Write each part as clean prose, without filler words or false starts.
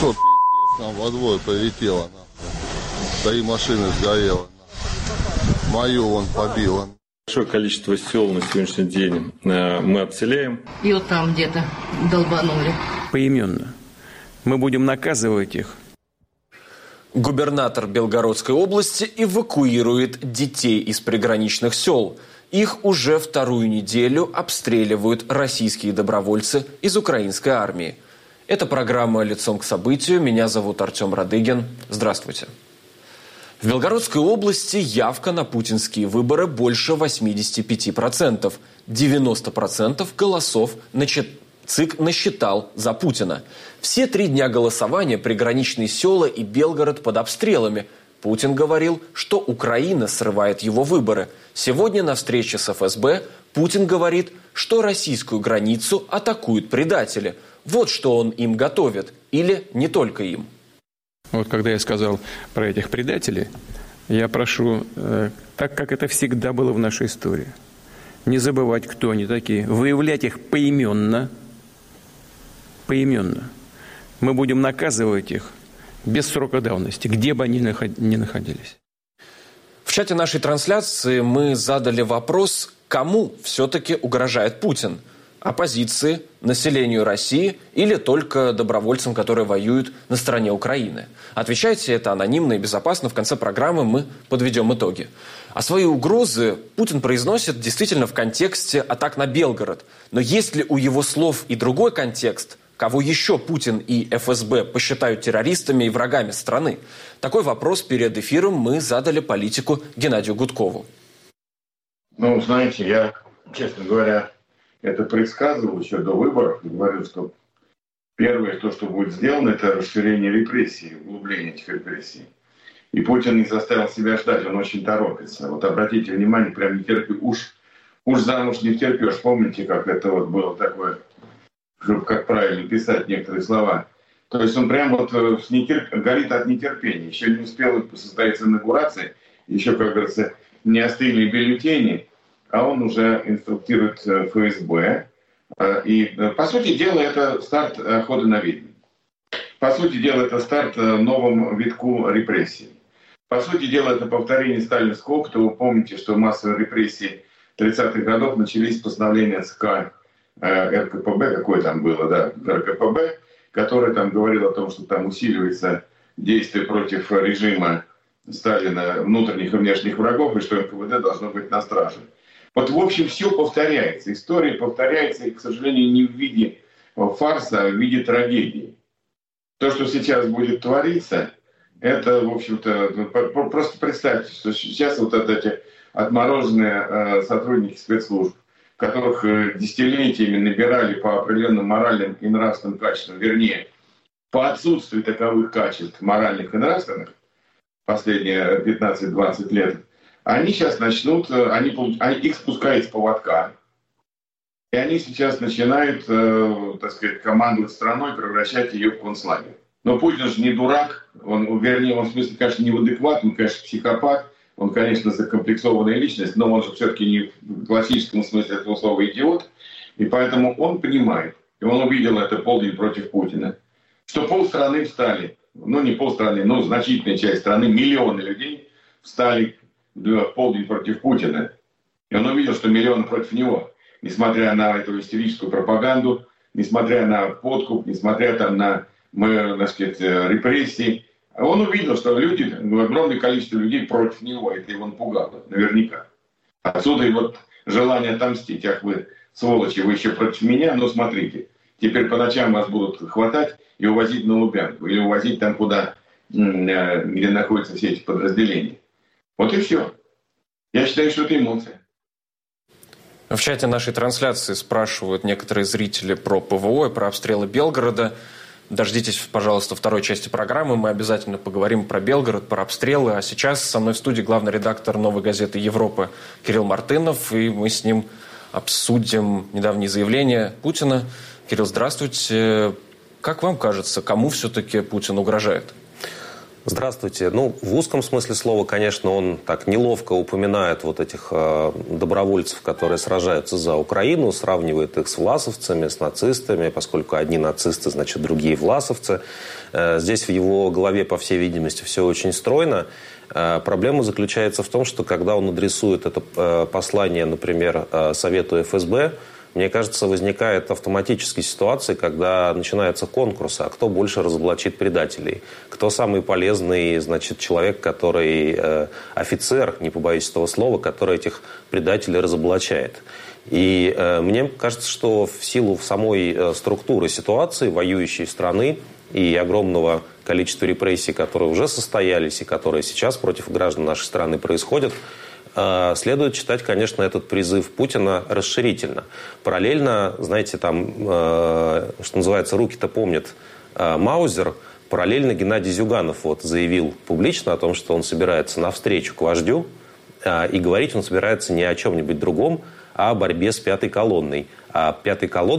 Хорошо, пиздец, нам во двор прилетело, нахуй. 3 машины сгорело, нахуй. Мою вон побило. Большое количество сел на сегодняшний день мы обселяем. И вот там где-то долбанули. Поименно. Мы будем наказывать их. Губернатор Белгородской области эвакуирует детей из приграничных сел. Их уже 2-ю неделю обстреливают российские добровольцы из украинской армии. Это программа «Лицом к событию». Меня зовут Артем Радыгин. Здравствуйте. В Белгородской области явка на путинские выборы больше 85%. 90% голосов ЦИК насчитал за Путина. Все 3 дня голосования приграничные села и Белгород под обстрелами. Путин говорил, что Украина срывает его выборы. Сегодня на встрече с ФСБ Путин говорит, что российскую границу атакуют предатели. Вот что он им готовит. Или не только им. Вот когда я сказал про этих предателей, я прошу, так как это всегда было в нашей истории, не забывать, кто они такие, выявлять их поименно. Мы будем наказывать их без срока давности, где бы они ни находились. В чате нашей трансляции мы задали вопрос, кому все-таки угрожает Путин. Оппозиции, населению России или только добровольцам, которые воюют на стороне Украины? Отвечайте, это анонимно и безопасно. В конце программы мы подведем итоги. А свои угрозы Путин произносит действительно в контексте атак на Белгород. Но есть ли у его слов и другой контекст? Кого еще Путин и ФСБ посчитают террористами и врагами страны? Такой вопрос перед эфиром мы задали политику Геннадию Гудкову. Знаете, я, честно говоря, это предсказывал еще до выборов. Говорил, что первое, то, что будет сделано, это расширение репрессий, углубление этих репрессий. И Путин не заставил себя ждать, он очень торопится. Вот обратите внимание, прям не терпи, уж замуж не терпешь. Помните, как это вот было такое, как правильно писать некоторые слова. То есть он прям вот горит от нетерпения. Еще не успел состояться инаугурация, еще, как говорится, не остыли бюллетени, а он уже инструктирует ФСБ. И, по сути дела, это старт хода на ведьм. По сути дела, это старт новому витку репрессий. По сути дела, это повторение сталинского опыта. Вы помните, что массовые репрессии 30-х годов начались с постановления ЦК РКПБ, какое там было, да, РКПБ, которое там говорило о том, что там усиливается действие против режима Сталина, внутренних и внешних врагов, и что НКВД должно быть на страже. Вот, в общем, все повторяется. История повторяется, и, к сожалению, не в виде фарса, а в виде трагедии. То, что сейчас будет твориться, это, в общем-то, просто представьте, что сейчас вот эти отмороженные сотрудники спецслужб, которых десятилетиями набирали по определенным моральным и нравственным качествам, вернее, по отсутствию таковых качеств моральных и нравственных, последние 15-20 лет, они сейчас начнут, их спускают с поводка, и они сейчас начинают, так сказать, командовать страной, превращать ее в концлагерь. Но Путин же не дурак, он в смысле, конечно, не в адекват, он, конечно, психопат, он, конечно, закомплексованная личность, но он же все-таки не в классическом смысле этого слова идиот, и поэтому он понимает, и он увидел это полдень против Путина, что полстраны встали, не полстраны, но значительная часть страны, миллионы людей встали в полдень против Путина. И он увидел, что миллионы против него, несмотря на эту истерическую пропаганду, несмотря на подкуп, несмотря там на, так сказать, репрессии. Он увидел, что люди, огромное количество людей против него, это его напугало, наверняка. Отсюда и вот желание отомстить. Ах вы, сволочи, вы еще против меня, но смотрите, теперь по ночам вас будут хватать и увозить на Лубянку, или увозить там, куда, где находятся все эти подразделения. Вот и все. Я считаю, что это эмоция. В чате нашей трансляции спрашивают некоторые зрители про ПВО и про обстрелы Белгорода. Дождитесь, пожалуйста, второй части программы. Мы обязательно поговорим про Белгород, про обстрелы. А сейчас со мной в студии главный редактор «Новой газеты Европы» Кирилл Мартынов. И мы с ним обсудим недавние заявления Путина. Кирилл, здравствуйте. Как вам кажется, кому все-таки Путин угрожает? Здравствуйте. В узком смысле слова, конечно, он так неловко упоминает вот этих добровольцев, которые сражаются за Украину, сравнивает их с власовцами, с нацистами, поскольку одни нацисты, значит, другие власовцы. Здесь в его голове, по всей видимости, все очень стройно. Проблема заключается в том, что когда он адресует это послание, например, Совету ФСБ, мне кажется, возникает автоматически ситуация, когда начинается конкурс, а кто больше разоблачит предателей. Кто самый полезный, значит, человек, который офицер, не побоюсь этого слова, который этих предателей разоблачает. И мне кажется, что в силу самой структуры ситуации воюющей страны и огромного количества репрессий, которые уже состоялись и которые сейчас против граждан нашей страны происходят, следует читать, конечно, этот призыв Путина расширительно. Параллельно, знаете, там, что называется, руки-то помнят Маузер. Параллельно Геннадий Зюганов заявил публично о том, что он собирается на встречу к вождю, и говорить он собирается не о чем-нибудь другом, а о борьбе с пятой колонной. А под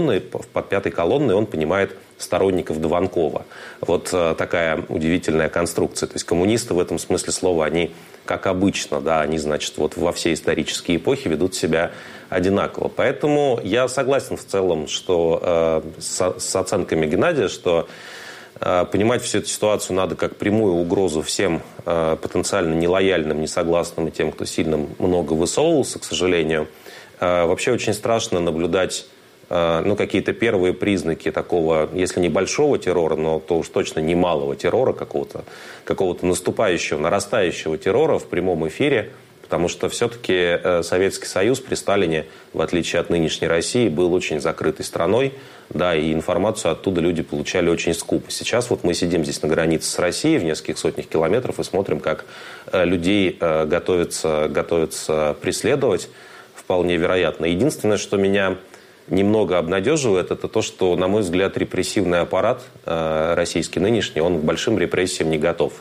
пятой колонной он понимает сторонников Дованкова. Вот такая удивительная конструкция. То есть коммунисты в этом смысле слова, они, как обычно, да, они, значит, во все исторические эпохи ведут себя одинаково. Поэтому я согласен в целом, что с оценками Геннадия, что понимать всю эту ситуацию надо как прямую угрозу всем потенциально нелояльным, несогласным и тем, кто сильно много высовывался, к сожалению. Вообще очень страшно наблюдать какие-то первые признаки такого, если не большого террора, но то уж точно немалого террора, какого-то наступающего, нарастающего террора в прямом эфире, потому что все-таки Советский Союз при Сталине, в отличие от нынешней России, был очень закрытой страной, да, и информацию оттуда люди получали очень скупо. Сейчас мы сидим здесь на границе с Россией в нескольких сотнях километров и смотрим, как людей готовятся преследовать, вполне вероятно. Единственное, что меня немного обнадеживает, это то, что, на мой взгляд, репрессивный аппарат российский нынешний, он к большим репрессиям не готов.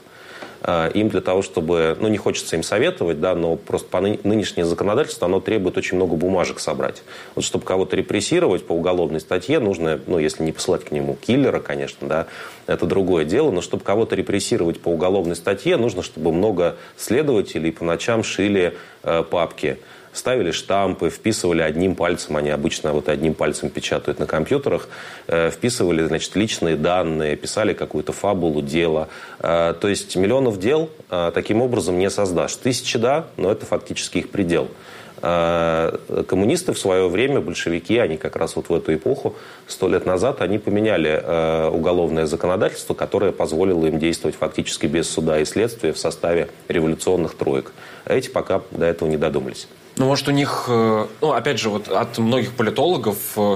Им для того, чтобы, не хочется им советовать, да, но просто нынешнее законодательство, оно требует очень много бумажек собрать. Чтобы кого-то репрессировать по уголовной статье, нужно, если не посылать к нему киллера, конечно, да, это другое дело, но чтобы кого-то репрессировать по уголовной статье, нужно, чтобы много следователей по ночам шили папки, ставили штампы, вписывали одним пальцем, они обычно одним пальцем печатают на компьютерах, вписывали, значит, личные данные, писали какую-то фабулу дела. То есть миллионов дел таким образом не создашь. Тысячи, да, но это фактически их предел. Коммунисты в свое время, большевики, они как раз в эту эпоху, 100 лет назад, они поменяли уголовное законодательство, которое позволило им действовать фактически без суда и следствия в составе революционных троек. А эти пока до этого не додумались. Может, у них, опять же, от многих политологов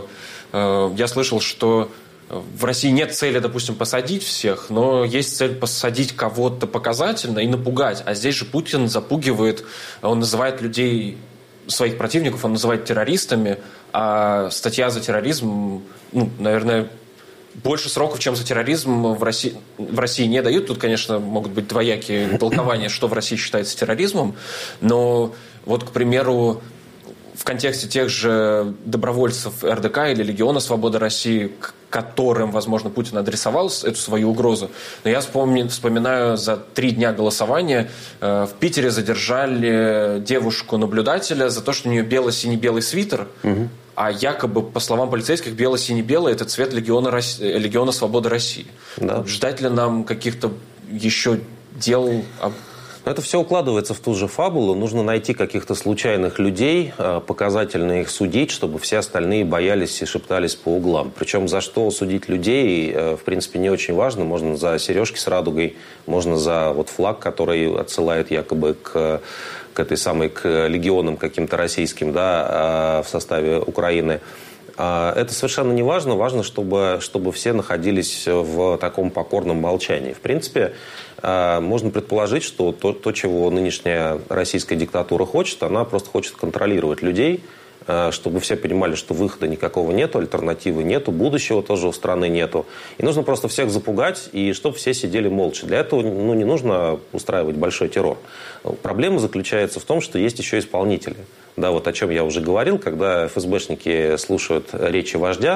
я слышал, что в России нет цели, допустим, посадить всех, но есть цель посадить кого-то показательно и напугать. А здесь же Путин запугивает, он называет людей, своих противников, он называет террористами, а статья за терроризм, наверное, больше сроков, чем за терроризм, в России не дают. Тут, конечно, могут быть двоякие толкования, что в России считается терроризмом, но к примеру, в контексте тех же добровольцев РДК или Легиона Свободы России, к которым, возможно, Путин адресовал эту свою угрозу. Но я вспоминаю, за 3 дня голосования в Питере задержали девушку-наблюдателя за то, что у нее бело-сине-белый свитер, а якобы, по словам полицейских, бело-сине-белый – это цвет Легиона Свободы России. Да. Ждать ли нам каких-то еще дел? Это все укладывается в ту же фабулу. Нужно найти каких-то случайных людей, показательно их судить, чтобы все остальные боялись и шептались по углам. Причем за что судить людей, в принципе, не очень важно. Можно за сережки с радугой, можно за флаг, который отсылает якобы к легионам каким-то российским, да, в составе Украины. Это совершенно не важно. Важно, чтобы все находились в таком покорном молчании. В принципе, можно предположить, что то, чего нынешняя российская диктатура хочет, она просто хочет контролировать людей, чтобы все понимали, что выхода никакого нету, альтернативы нету, будущего тоже у страны нету. И нужно просто всех запугать, и чтобы все сидели молча. Для этого не нужно устраивать большой террор. Проблема заключается в том, что есть еще исполнители. Да, о чем я уже говорил, когда ФСБшники слушают речи вождя,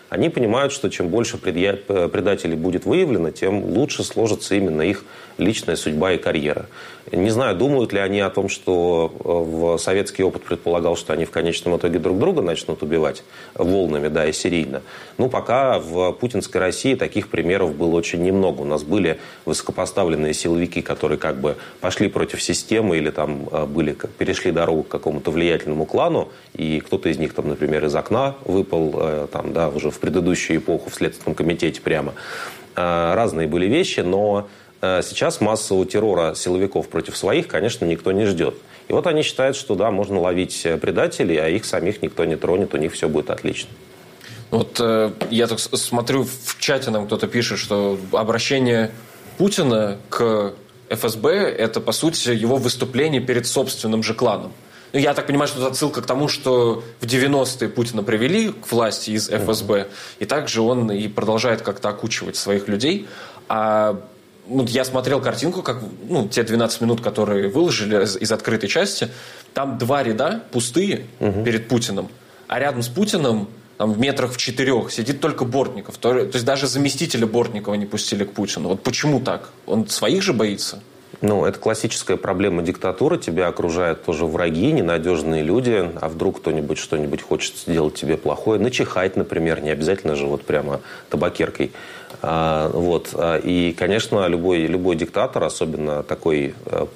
они понимают, что чем больше предателей будет выявлено, тем лучше сложится именно их личная судьба и карьера. Не знаю, думают ли они о том, что советский опыт предполагал, что они в конечном итоге друг друга начнут убивать волнами, да, и серийно. Ну, пока в путинской России таких примеров было очень немного. У нас были высокопоставленные силовики, которые как бы пошли против системы или там перешли дорогу к какому-то влиятельному клану, и кто-то из них, там, например, из окна выпал, там, да, уже в предыдущую эпоху в Следственном комитете прямо. Разные были вещи, но сейчас массового террора силовиков против своих, конечно, никто не ждет. И вот они считают, что да, можно ловить предателей, а их самих никто не тронет, у них все будет отлично. Вот я так смотрю, в чате нам кто-то пишет, что обращение Путина к ФСБ – это, по сути, его выступление перед собственным же кланом. Ну, я так понимаю, что это отсылка к тому, что в 90-е Путина привели к власти из ФСБ, и также он и продолжает как-то окучивать своих людей. Я смотрел картинку, как, те 12 минут, которые выложили из открытой части, там 2 ряда пустые перед Путиным, а рядом с Путиным, там, в метрах в 4 сидит только Бортников. То есть даже заместителя Бортникова не пустили к Путину. Вот почему так? Он своих же боится? Это классическая проблема диктатуры. Тебя окружают тоже враги, ненадежные люди. А вдруг кто-нибудь что-нибудь хочет сделать тебе плохое? Начихать, например, не обязательно же вот прямо табакеркой. И, конечно, любой диктатор, особенно такой,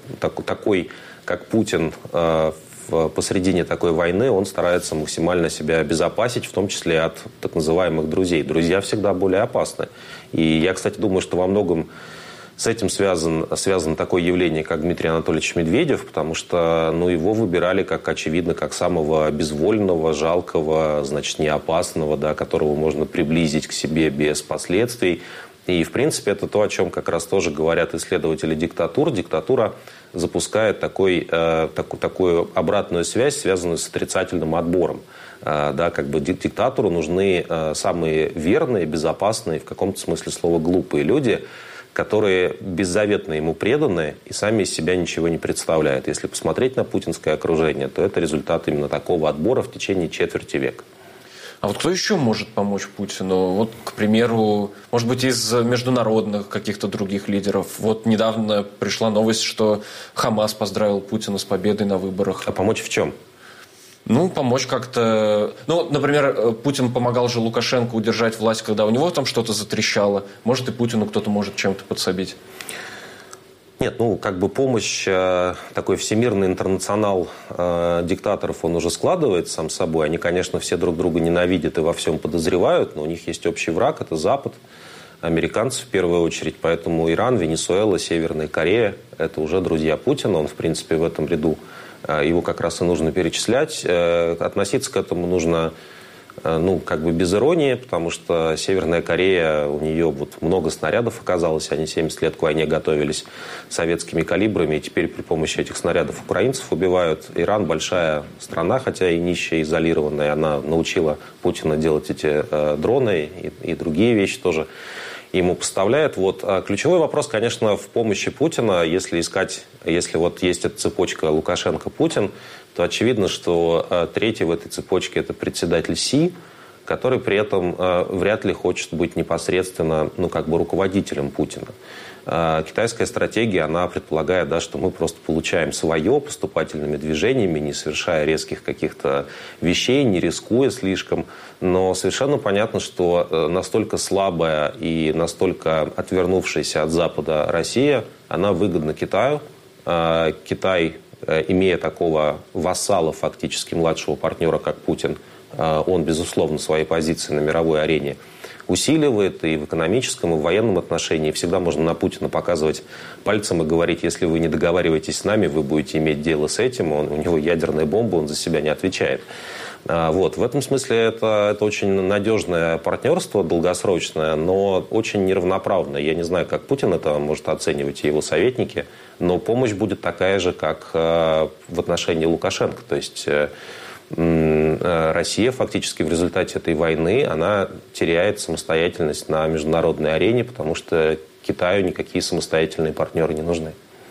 как Путин, посредине такой войны, он старается максимально себя обезопасить, в том числе от так называемых друзей. Друзья всегда более опасны. И я, кстати, думаю, что во многом с этим связано такое явление, как Дмитрий Анатольевич Медведев, потому что его выбирали, очевидно, как самого безвольного, жалкого, значит, неопасного, да, которого можно приблизить к себе без последствий. И, в принципе, это то, о чем как раз тоже говорят исследователи диктатур. Диктатура запускает такую обратную связь, связанную с отрицательным отбором. Да, диктатору нужны самые верные, безопасные, в каком-то смысле слова глупые люди, которые беззаветно ему преданы и сами из себя ничего не представляют. Если посмотреть на путинское окружение, то это результат именно такого отбора в течение четверти века. А вот кто еще может помочь Путину? Вот, к примеру, может быть, из международных каких-то других лидеров. Вот недавно пришла новость, что Хамас поздравил Путина с победой на выборах. А помочь в чем? Помочь как-то... например, Путин помогал же Лукашенко удержать власть, когда у него там что-то затрещало. Может, и Путину кто-то может чем-то подсобить. Нет, помощь, такой всемирный интернационал диктаторов, он уже складывается сам собой. Они, конечно, все друг друга ненавидят и во всем подозревают, но у них есть общий враг, это Запад, американцы в первую очередь. Поэтому Иран, Венесуэла, Северная Корея – это уже друзья Путина. Он, в принципе, в этом ряду. Его как раз и нужно перечислять. Относиться к этому нужно без иронии, потому что Северная Корея, у нее много снарядов оказалось, они 70 лет к войне готовились советскими калибрами, и теперь при помощи этих снарядов украинцев убивают. Иран большая страна, хотя и нищая, изолированная, она научила Путина делать эти дроны и другие вещи тоже ему поставляет. Ключевой вопрос, конечно, в помощи Путина. Если есть эта цепочка Лукашенко-Путин, то очевидно, что третий в этой цепочке – это председатель Си, который при этом вряд ли хочет быть непосредственно руководителем Путина. Китайская стратегия, она предполагает, что мы просто получаем свое поступательными движениями, не совершая резких каких-то вещей, не рискуя слишком. Но совершенно понятно, что настолько слабая и настолько отвернувшаяся от Запада Россия, она выгодна Китаю. Китай, имея такого вассала, фактически младшего партнера, как Путин, он, безусловно, свои позиции на мировой арене усиливает и в экономическом, и в военном отношении. Всегда можно на Путина показывать пальцем и говорить, если вы не договариваетесь с нами, вы будете иметь дело с этим. У него ядерная бомба, он за себя не отвечает. В этом смысле это очень надежное партнерство, долгосрочное, но очень неравноправное. Я не знаю, как Путин это может оценивать и его советники, но помощь будет такая же, как в отношении Лукашенко. То есть Россия фактически в результате этой войны, она теряет самостоятельность на международной арене, потому что Китаю никакие самостоятельные партнеры не нужны.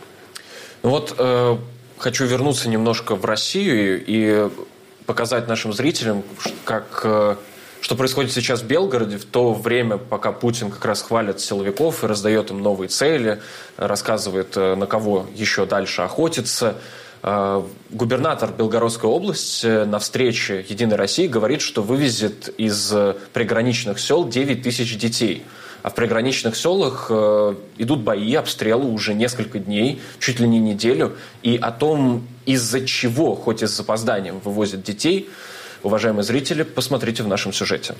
Хочу вернуться немножко в Россию и показать нашим зрителям, как Что происходит сейчас в Белгороде, в то время, пока Путин как раз хвалит силовиков и раздает им новые цели, рассказывает, на кого еще дальше охотиться. Губернатор Белгородской области на встрече «Единой России» говорит, что вывезет из приграничных сел 9 тысяч детей. А в приграничных селах идут бои, обстрелы уже несколько дней, чуть ли не неделю. И о том, из-за чего, хоть и с запозданием, вывозят детей, уважаемые зрители, посмотрите в нашем сюжете.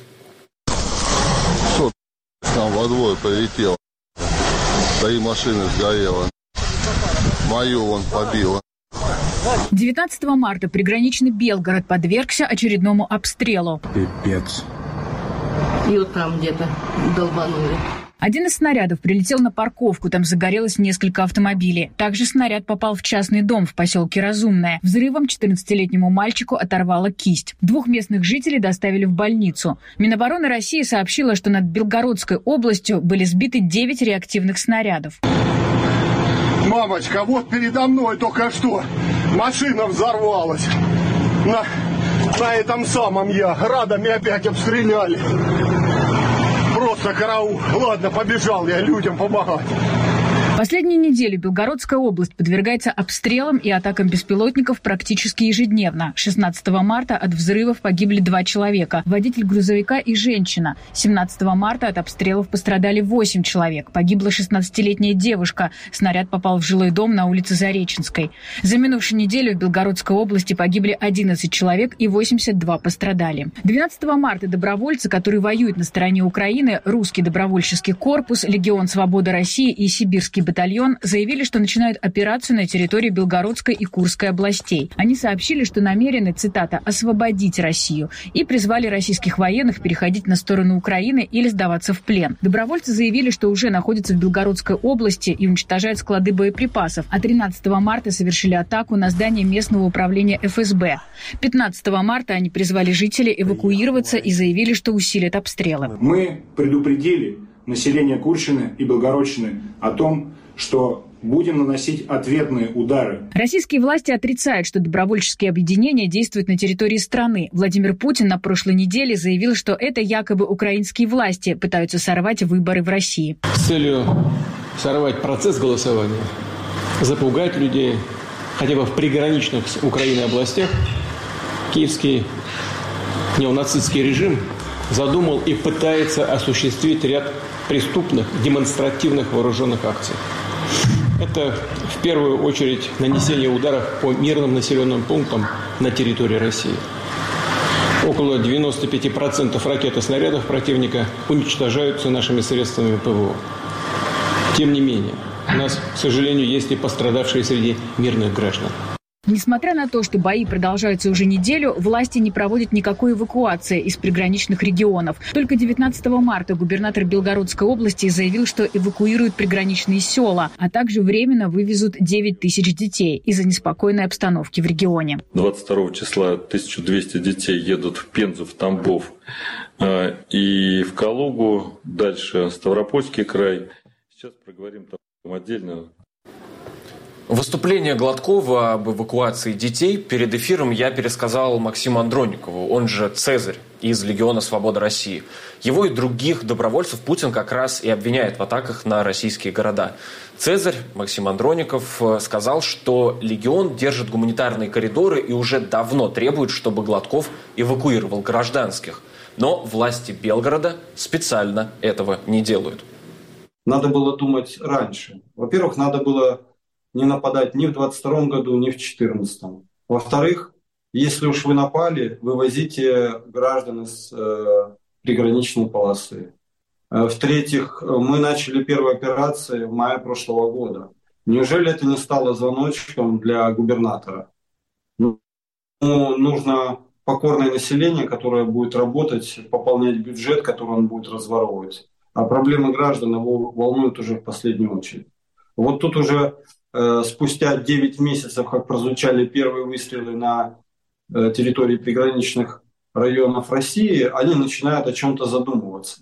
Что там во двор прилетело? 3 машины сгорело. Мою вон побило. 19 марта приграничный Белгород подвергся очередному обстрелу. Пипец. И вот там где-то долбанули. Один из снарядов прилетел на парковку, там загорелось несколько автомобилей. Также снаряд попал в частный дом в поселке Разумное. Взрывом 14-летнему мальчику оторвало кисть. 2 местных жителей доставили в больницу. Минобороны России сообщила, что над Белгородской областью были сбиты 9 реактивных снарядов. Мамочка, вот передо мной только что машина взорвалась. На этом самом я. Градами опять обстреляли. Просто караул. Ладно, побежал я людям помогать. Последнюю неделю Белгородская область подвергается обстрелам и атакам беспилотников практически ежедневно. 16 марта от взрывов погибли 2 человека – водитель грузовика и женщина. 17 марта от обстрелов пострадали 8 человек. Погибла 16-летняя девушка. Снаряд попал в жилой дом на улице Зареченской. За минувшую неделю в Белгородской области погибли 11 человек и 82 пострадали. 12 марта добровольцы, которые воюют на стороне Украины, Русский добровольческий корпус, Легион Свободы России и Сибирский батальон заявили, что начинают операцию на территории Белгородской и Курской областей. Они сообщили, что намерены, цитата, «освободить Россию» и призвали российских военных переходить на сторону Украины или сдаваться в плен. Добровольцы заявили, что уже находятся в Белгородской области и уничтожают склады боеприпасов. А 13 марта совершили атаку на здание местного управления ФСБ. 15 марта они призвали жителей эвакуироваться и заявили, что усилят обстрелы. Мы предупредили население Курщины и Белгородщины о том, что будем наносить ответные удары. Российские власти отрицают, что добровольческие объединения действуют на территории страны. Владимир Путин на прошлой неделе заявил, что это якобы украинские власти пытаются сорвать выборы в России. С целью сорвать процесс голосования, запугать людей, хотя бы в приграничных с Украиной областях, киевский неонацистский режим задумал и пытается осуществить ряд преступных, демонстративных вооруженных акций. Это в первую очередь нанесение ударов по мирным населенным пунктам на территории России. Около 95% ракет и снарядов противника уничтожаются нашими средствами ПВО. Тем не менее, у нас, к сожалению, есть и пострадавшие среди мирных граждан. Несмотря на то, что бои продолжаются уже неделю, власти не проводят никакой эвакуации из приграничных регионов. Только 19 марта губернатор Белгородской области заявил, что эвакуируют приграничные села, а также временно вывезут 9 тысяч детей из-за неспокойной обстановки в регионе. 22 числа 1200 детей едут в Пензу, в Тамбов и в Калугу, дальше Ставропольский край. Сейчас проговорим там отдельно. Выступление Гладкова об эвакуации детей перед эфиром я пересказал Максиму Андронникову, он же Цезарь из Легиона Свободы России. Его и других добровольцев Путин как раз и обвиняет в атаках на российские города. Цезарь, Максим Андронников, сказал, что Легион держит гуманитарные коридоры и уже давно требует, чтобы Гладков эвакуировал гражданских. Но власти Белгорода специально этого не делают. Надо было думать раньше. Во-первых, надо было не нападать ни в 22 году, ни в 2014. Во-вторых, если уж вы напали, вывозите граждан из приграничной полосы. В-третьих, мы начали первую операцию в мае прошлого года. Неужели это не стало звоночком для губернатора? Нужно покорное население, которое будет работать, пополнять бюджет, который он будет разворовывать. А проблемы граждан его волнуют уже в последнюю очередь. Вот тут уже спустя 9 месяцев, как прозвучали первые выстрелы на территории приграничных районов России, они начинают о чем-то задумываться.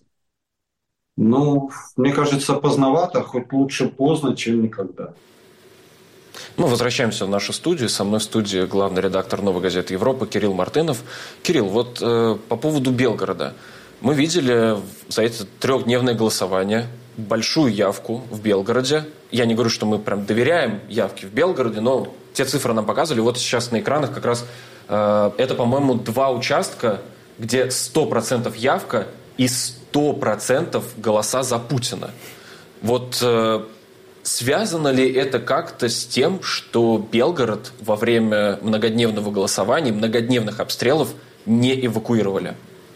Ну, мне кажется, поздновато, хоть лучше поздно, чем никогда. Мы возвращаемся в нашу студию. Со мной в студии главный редактор «Новой газеты Европы» Кирилл Мартынов. Кирилл, вот по поводу Белгорода. Мы видели за это 3-дневное голосование большую явку в Белгороде. Я не говорю, что мы прям доверяем явке в Белгороде, но те цифры нам показывали. Вот сейчас на экранах как раз это, по-моему, 2 участка, где 100% явка и 100% голоса за Путина. Вот связано ли это как-то с тем, что Белгород во время многодневного голосования, многодневных обстрелов не эвакуировали?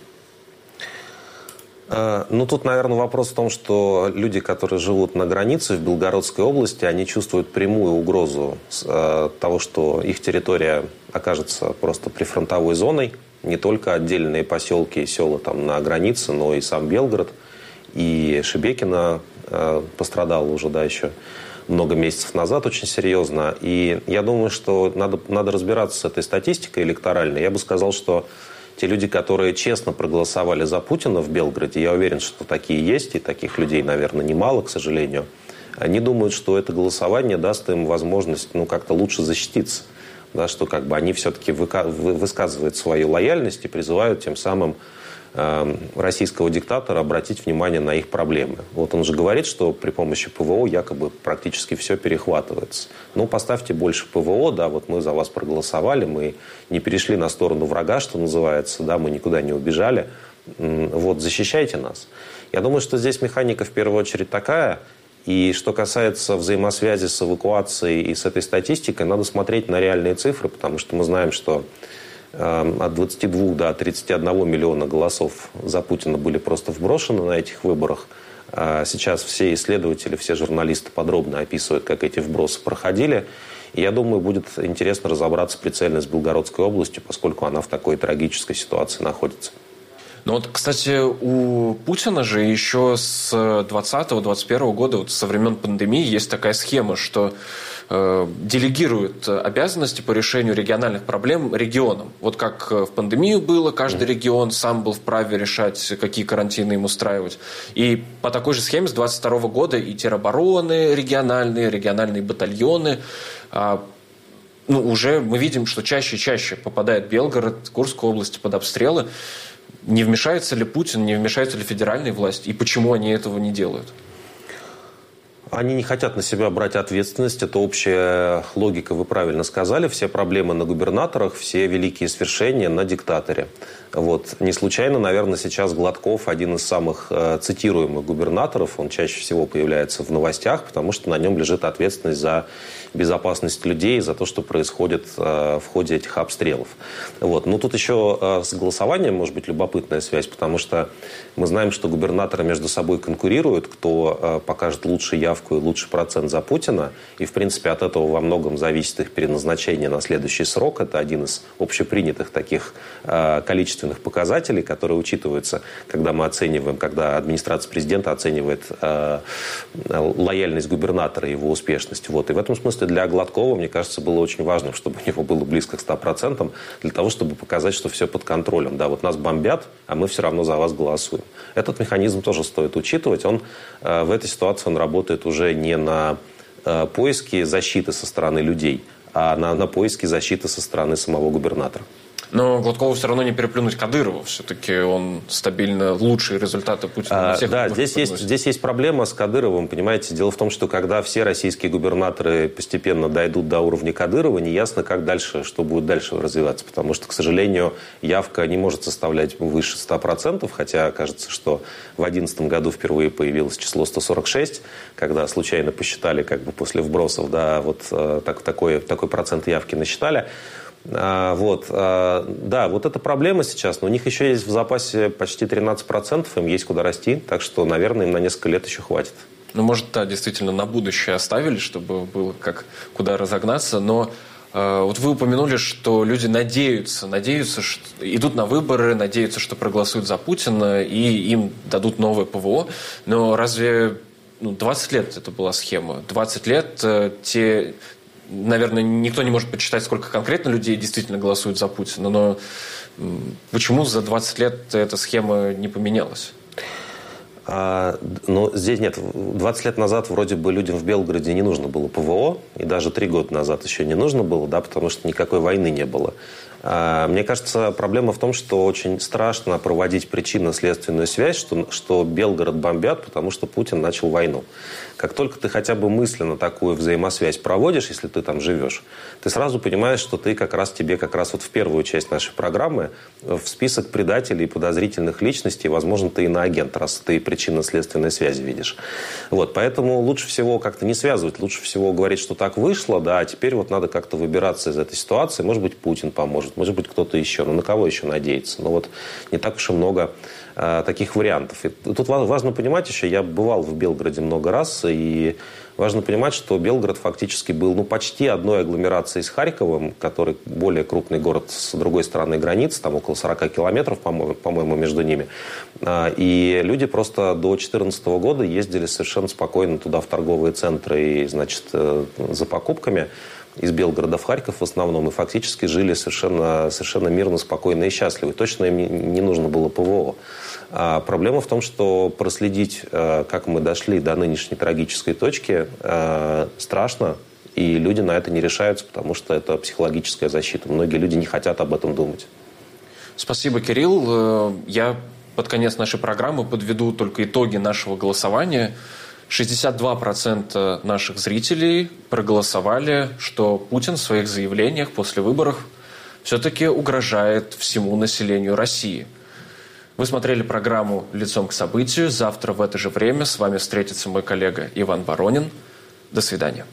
Ну, тут, наверное, вопрос в том, что люди, которые живут на границе в Белгородской области, они чувствуют прямую угрозу того, что их территория окажется просто прифронтовой зоной. Не только отдельные поселки и села там на границе, но и сам Белгород. И Шебекино пострадало уже, да, еще много месяцев назад очень серьезно. И я думаю, что надо разбираться с этой статистикой электоральной. Я бы сказал, что те люди, которые честно проголосовали за Путина в Белгороде, я уверен, что такие есть, и таких людей, наверное, немало, к сожалению, они думают, что это голосование даст им возможность как-то лучше защититься. Да, что как бы они все-таки высказывают свою лояльность и призывают тем самым российского диктатора обратить внимание на их проблемы. Вот он же говорит, что при помощи ПВО якобы практически все перехватывается. Ну, поставьте больше ПВО, да, вот мы за вас проголосовали, мы не перешли на сторону врага, что называется, да, мы никуда не убежали. Вот, защищайте нас. Я думаю, что здесь механика в первую очередь такая. И что касается взаимосвязи с эвакуацией и с этой статистикой, надо смотреть на реальные цифры, потому что мы знаем, что от 22 до 31 миллиона голосов за Путина были просто вброшены на этих выборах. Сейчас все исследователи, все журналисты подробно описывают, как эти вбросы проходили. И я думаю, будет интересно разобраться прицельно с Белгородской областью, поскольку она в такой трагической ситуации находится. Ну вот, кстати, у Путина же еще с 2020-2021 года, вот со времен пандемии, есть такая схема, что делегирует обязанности по решению региональных проблем регионам. Вот как в пандемию было, каждый регион сам был вправе решать, какие карантины им устраивать. И по такой же схеме с 2022 года и теробороны региональные батальоны, уже мы видим, что чаще и чаще попадает Белгород, Курская область под обстрелы. Не вмешается ли Путин, не вмешаются ли федеральные власти? И почему они этого не делают? Они не хотят на себя брать ответственность. Это общая логика, вы правильно сказали. Все проблемы на губернаторах, все великие свершения на диктаторе. Вот. Не случайно, наверное, сейчас Гладков один из самых цитируемых губернаторов. Он чаще всего появляется в новостях, потому что на нем лежит ответственность за безопасность людей, за то, что происходит в ходе этих обстрелов. Вот. Но тут еще с голосованием может быть любопытная связь, потому что мы знаем, что губернаторы между собой конкурируют, кто покажет лучшую явку и лучший процент за Путина. И, в принципе, от этого во многом зависит их переназначение на следующий срок. Это один из общепринятых таких количественных показателей, которые учитываются, когда мы оцениваем, когда администрация президента оценивает лояльность губернатора и его успешность. Вот. И в этом смысле для Гладкова, мне кажется, было очень важно, чтобы у него было близко к 100%, для того, чтобы показать, что все под контролем. Да, вот нас бомбят, а мы все равно за вас голосуем. Этот механизм тоже стоит учитывать. Он в этой ситуации он работает уже не на поиске защиты со стороны людей, а на поиске защиты со стороны самого губернатора. Но Гладкову все равно не переплюнуть Кадырову. Все-таки он стабильно лучшие результаты Путина на всех выборах. Да, здесь есть проблема с Кадыровым. Понимаете, дело в том, что когда все российские губернаторы постепенно дойдут до уровня Кадырова, неясно, как дальше, что будет дальше развиваться. Потому что, к сожалению, явка не может составлять выше 100%, хотя кажется, что в 2011 году впервые появилось число 146, когда случайно посчитали после вбросов, да, вот такой процент явки насчитали. Вот эта проблема сейчас, но у них еще есть в запасе почти 13%, им есть куда расти, так что, наверное, им на несколько лет еще хватит. Ну, может, да, действительно, на будущее оставили, чтобы было куда разогнаться, но вот вы упомянули, что люди надеются, что идут на выборы, надеются, что проголосуют за Путина и им дадут новое ПВО, но разве 20 лет это была схема? 20 лет наверное, никто не может подсчитать, сколько конкретно людей действительно голосуют за Путина, но почему за 20 лет эта схема не поменялась? Но здесь нет. 20 лет назад вроде бы людям в Белгороде не нужно было ПВО, и даже 3 года назад еще не нужно было, да, потому что никакой войны не было. Мне кажется, проблема в том, что очень страшно проводить причинно-следственную связь, что Белгород бомбят, потому что Путин начал войну. Как только ты хотя бы мысленно такую взаимосвязь проводишь, если ты там живешь, ты сразу понимаешь, что ты тебе как раз вот в первую часть нашей программы в список предателей и подозрительных личностей, возможно, ты иноагент, раз ты причинно-следственной связи видишь. Вот, поэтому лучше всего как-то не связывать, лучше всего говорить, что так вышло, да, а теперь вот надо как-то выбираться из этой ситуации. Может быть, Путин поможет, может быть, кто-то еще. Но на кого еще надеяться? Но вот не так уж и много таких вариантов. И тут важно понимать еще, я бывал в Белгороде много раз, и важно понимать, что Белгород фактически был почти одной агломерацией с Харьковом, который более крупный город с другой стороны границы, там около 40 километров, по-моему, между ними. И люди просто до 2014 года ездили совершенно спокойно туда, в торговые центры, и, значит, за покупками из Белгорода в Харьков в основном, и фактически жили совершенно мирно, спокойно и счастливо. Точно им не нужно было ПВО. Проблема в том, что проследить, как мы дошли до нынешней трагической точки, страшно, и люди на это не решаются, потому что это психологическая защита. Многие люди не хотят об этом думать. Спасибо, Кирилл. Я под конец нашей программы подведу только итоги нашего голосования. 62% наших зрителей проголосовали, что Путин в своих заявлениях после выборов все-таки угрожает всему населению России. Вы смотрели программу «Лицом к событию». Завтра в это же время с вами встретится мой коллега Иван Воронин. До свидания.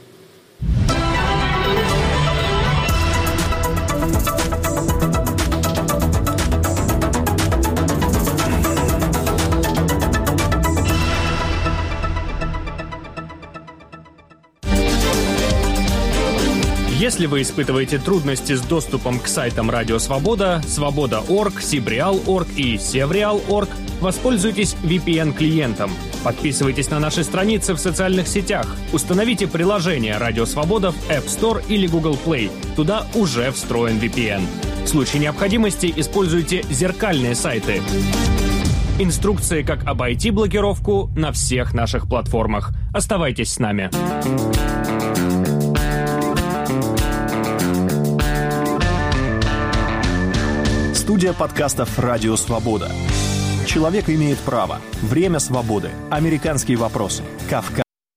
Если вы испытываете трудности с доступом к сайтам Радио Свобода, Свобода.орг, Сибреал.орг и Севреал.орг, воспользуйтесь VPN-клиентом. Подписывайтесь на наши страницы в социальных сетях. Установите приложение Радио Свобода в App Store или Google Play. Туда уже встроен VPN. В случае необходимости используйте зеркальные сайты. Инструкции, как обойти блокировку, на всех наших платформах. Оставайтесь с нами. Студия подкастов «Радио Свобода». Человек имеет право. Время свободы. Американские вопросы. Кавказ.